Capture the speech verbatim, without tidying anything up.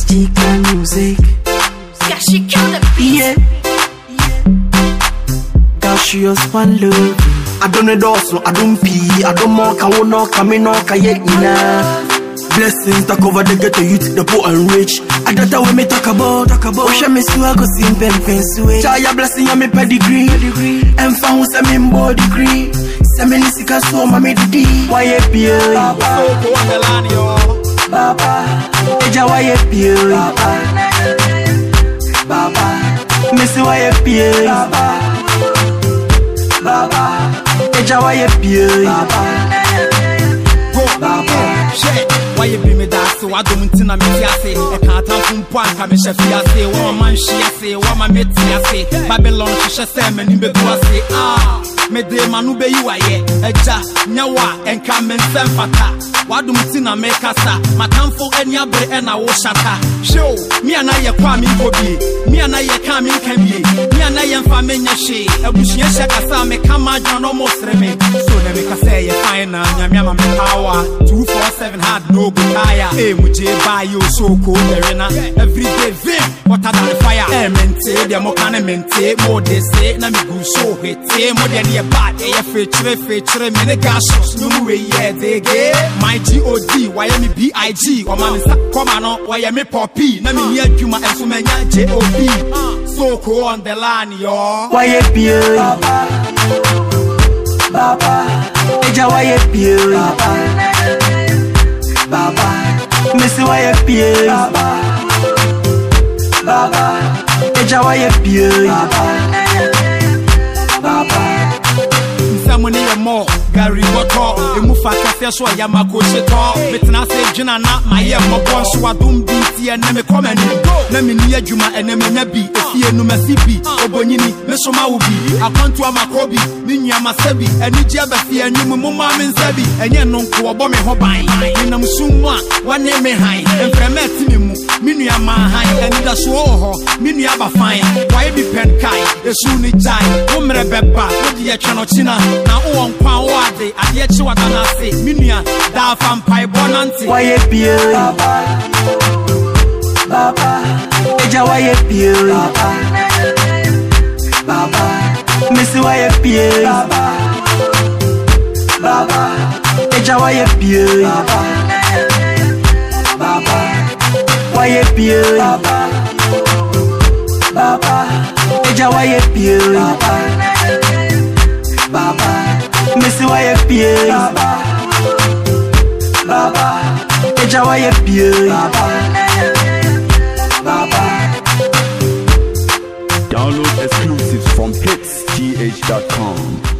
G-Clan music. Yeah, she killed the beat. Yeah. Girl, she was one love. I don't know also, I don't pee. I don't more, can no, come no, can yet, blessings talk over the ghetto youth, the poor and rich. I don't know what me talk about, talk about. Osha me swear go sim pen pen sway. Chaya blessing ya me pedigree, pedigree. And found some in body degree. Semeni sika so mami didi. Why ye pia? Baba, Baba, Eja why ye pia? Baba, Baba, Missy why ye pia? Baba, Baba, Eja why ye pia? Baba, Baba. Why you be me that so I don't think I'm say I can't have from point come chef say one man she say one man met say Babylon she say me ni be say ah me de manu be you aye eja nyawa enka me nsem fata wadum tin na me kasa matamfo ani abre e na wo shata show me ana ye kwa me obi me ana ye ka me kan bi me ana ye mfa me nya hwe abushia hye kasa me kama dwan no mo sre me so na me kasa ye fine na nyame ama me power two four seven hard no go tire eh muje buy you so cool derena every day vim water than fire eh mente dem mo kan mente mo de say na me go so hete mo de ne bad eh feature feature me ne gash no mu we ye de ge my G O D why me B I G o man sa come no why me poppy na me ni adwuma enso manya J O B so cool on the line yo why ye pie baba baba eja why ye pie baba Baba, Missy why you pie Baba, Baba, Eja why you pie Baba, Baba. Someone need more Gary Water, a mufa cafe so Yamako Sheto, Betna say Jina not my year more born so I don't be here and me come and go. Let me near Juma and me be a fear no masipi, Obonini, Mesoma Ubi, I come to Amakobi, Minya Masebi, and Nijaba fear and you Mumma and Sebi, and yan no ko bomb hobai, and I'm soon one name behind, and Fremetimu, Minya Mahai, and the Swoho, Minyaba fine, why be pen kai, the Suni Jai, Umre Beba, the Chanochina, now on Power. I yet you are gonna say, Minia, da vampire bonanti. Why ye pie Baba, Baba, Eja why ye pie Baba, Baba, Missy why ye pie Baba, Baba, Eja why ye pie Baba, Baba, why ye pie Baba, Baba, Eja why ye pie Baba, Baba. Missy why you pie Baba, Baba, Eja why you pie Baba, Baba. Download exclusives from hits t h dot com.